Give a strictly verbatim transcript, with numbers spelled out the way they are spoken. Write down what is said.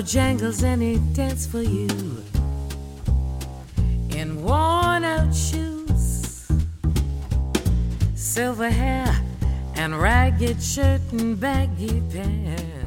Bojangles and he danced for you in worn out shoes, silver hair and ragged shirt and baggy pants.